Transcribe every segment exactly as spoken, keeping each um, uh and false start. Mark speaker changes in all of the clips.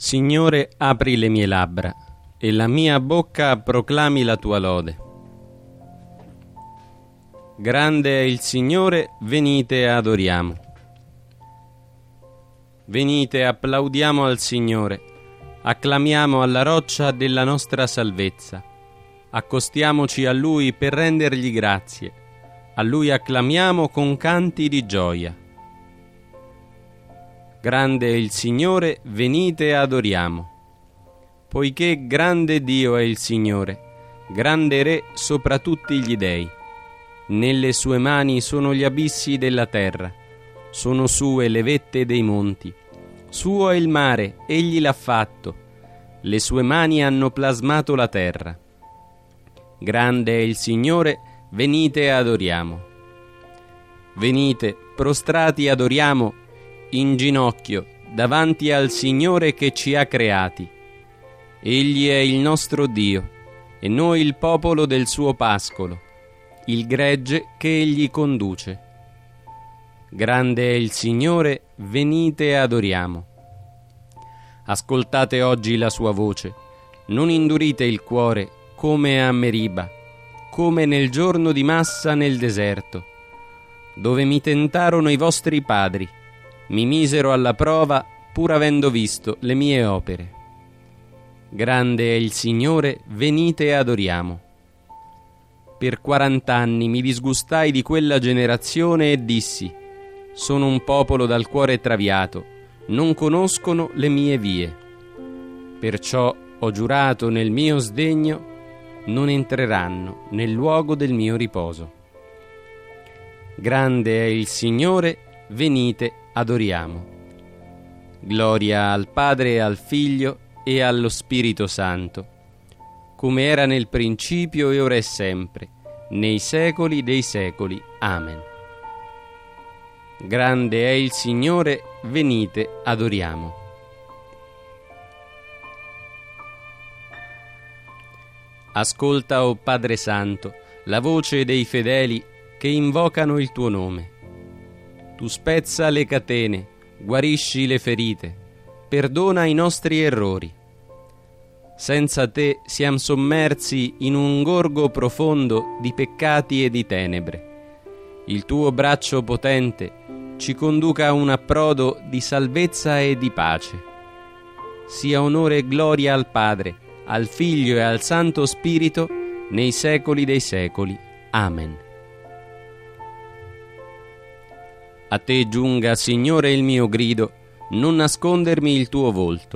Speaker 1: Signore, apri le mie labbra, e la mia bocca proclami la tua lode. Grande è il Signore, venite adoriamo. Venite, applaudiamo al Signore, acclamiamo alla roccia della nostra salvezza. Accostiamoci a Lui per rendergli grazie, a Lui acclamiamo con canti di gioia. Grande è il Signore, venite adoriamo. Poiché grande Dio è il Signore, grande Re sopra tutti gli dei. Nelle sue mani sono gli abissi della terra, sono sue le vette dei monti. Suo è il mare, egli l'ha fatto, le sue mani hanno plasmato la terra. Grande è il Signore, venite adoriamo. Venite, prostrati adoriamo, in ginocchio, davanti al Signore che ci ha creati. Egli è il nostro Dio, e noi il popolo del suo pascolo, il gregge che egli conduce. Grande è il Signore, venite adoriamo. Ascoltate oggi la sua voce, non indurite il cuore come a Meriba, come nel giorno di Massa nel deserto, dove mi tentarono i vostri padri, mi misero alla prova pur avendo visto le mie opere. Grande è il Signore, venite adoriamo. Per quarant'anni mi disgustai di quella generazione e dissi: sono un popolo dal cuore traviato, non conoscono le mie vie. Perciò ho giurato nel mio sdegno, non entreranno nel luogo del mio riposo. Grande è il Signore, venite adoriamo. Gloria al Padre e al Figlio e allo Spirito Santo, come era nel principio e ora e sempre, nei secoli dei secoli. Amen. Grande è il Signore, venite adoriamo. Ascolta, o Padre Santo, la voce dei fedeli che invocano il tuo nome. Tu spezza le catene, guarisci le ferite, perdona i nostri errori. Senza te siamo sommersi in un gorgo profondo di peccati e di tenebre. Il tuo braccio potente ci conduca a un approdo di salvezza e di pace. Sia onore e gloria al Padre, al Figlio e al Santo Spirito, nei secoli dei secoli. Amen. A te giunga, Signore, il mio grido, non nascondermi il tuo volto.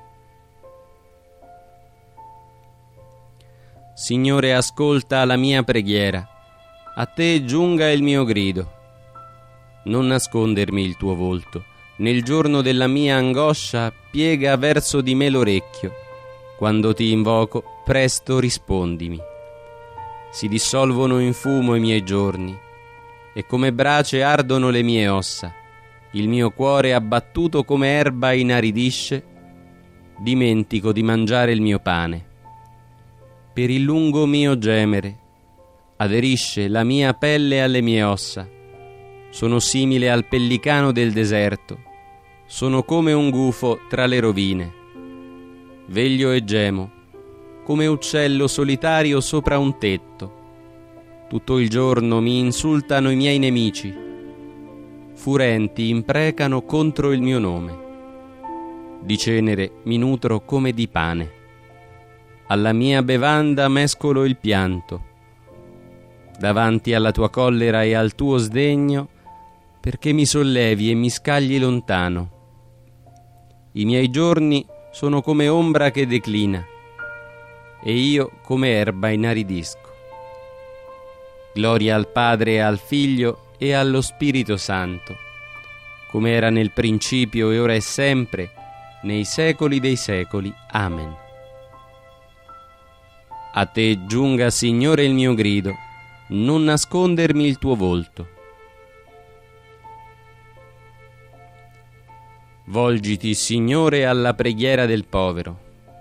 Speaker 1: Signore, ascolta la mia preghiera, a te giunga il mio grido. Non nascondermi il tuo volto, nel giorno della mia angoscia piega verso di me l'orecchio. Quando ti invoco, presto rispondimi. Si dissolvono in fumo i miei giorni, e come brace ardono le mie ossa. Il mio cuore abbattuto come erba inaridisce, dimentico di mangiare il mio pane. Per il lungo mio gemere aderisce la mia pelle alle mie ossa. Sono simile al pellicano del deserto, sono come un gufo tra le rovine. Veglio e gemo, come uccello solitario sopra un tetto. Tutto il giorno mi insultano i miei nemici, furenti imprecano contro il mio nome. Di cenere mi nutro come di pane, alla mia bevanda mescolo il pianto. Davanti alla tua collera e al tuo sdegno, perché mi sollevi e mi scagli lontano. I miei giorni sono come ombra che declina, e io come erba inaridisco. Gloria al Padre e al Figlio e allo Spirito Santo, come era nel principio e ora e sempre, nei secoli dei secoli. Amen. A te giunga, Signore, il mio grido, non nascondermi il tuo volto. Volgiti, Signore, alla preghiera del povero.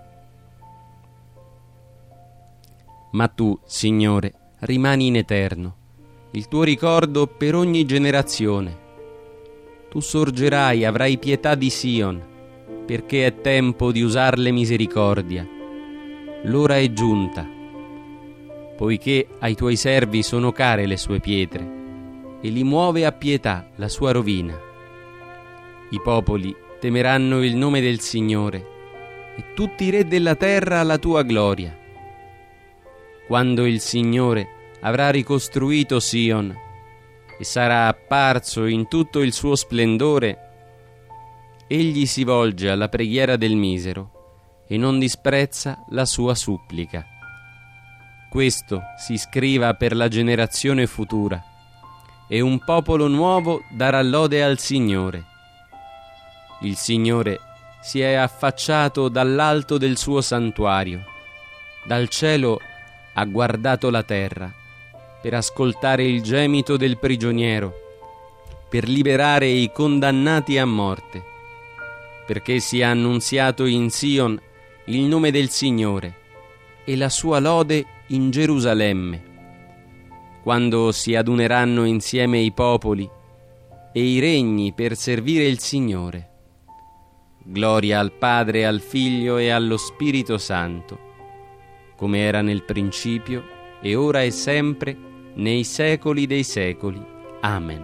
Speaker 1: Ma tu, Signore, rimani in eterno, il tuo ricordo per ogni generazione. Tu sorgerai, avrai pietà di Sion, perché è tempo di usarle misericordia. L'ora è giunta, poiché ai tuoi servi sono care le sue pietre, e li muove a pietà la sua rovina. I popoli temeranno il nome del Signore, e tutti i re della terra la tua gloria. Quando il Signore avrà ricostruito Sion e sarà apparso in tutto il suo splendore, egli si volge alla preghiera del misero e non disprezza la sua supplica. Questo si scriva per la generazione futura, e un popolo nuovo darà lode al Signore. Il Signore si è affacciato dall'alto del suo santuario, dal cielo ha guardato la terra per ascoltare il gemito del prigioniero, per liberare i condannati a morte, perché sia annunziato in Sion il nome del Signore e la sua lode in Gerusalemme, quando si aduneranno insieme i popoli e i regni per servire il Signore. Gloria al Padre, al Figlio e allo Spirito Santo, come era nel principio, e ora e sempre, nei secoli dei secoli. Amen.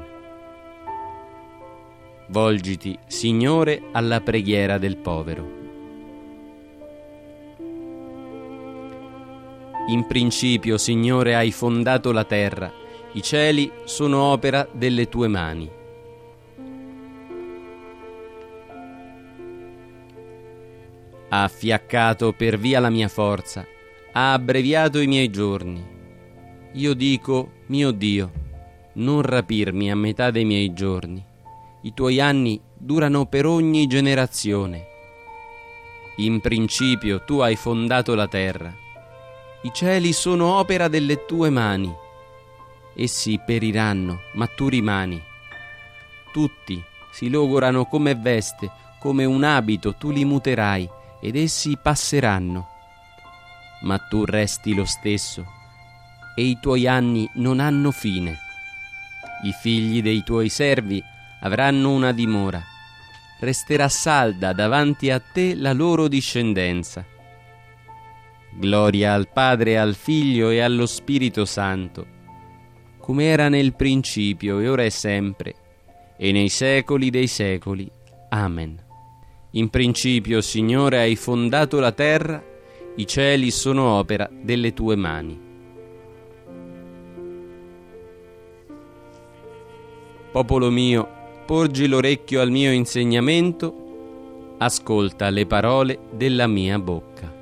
Speaker 1: Volgiti, Signore, alla preghiera del povero. In principio, Signore, hai fondato la terra, i cieli sono opera delle tue mani. Ha affiaccato per via la mia forza, ha abbreviato i miei giorni. Io dico, mio Dio, non rapirmi a metà dei miei giorni. I tuoi anni durano per ogni generazione. In principio tu hai fondato la terra. I cieli sono opera delle tue mani. Essi periranno, ma tu rimani. Tutti si logorano come veste, come un abito tu li muterai, ed essi passeranno. Ma tu resti lo stesso, e i tuoi anni non hanno fine. I figli dei tuoi servi avranno una dimora, resterà salda davanti a te la loro discendenza. Gloria al Padre, al Figlio e allo Spirito Santo, come era nel principio e ora e sempre, e nei secoli dei secoli. Amen. In principio, Signore, hai fondato la terra, i cieli sono opera delle tue mani. Popolo mio, porgi l'orecchio al mio insegnamento, ascolta le parole della mia bocca.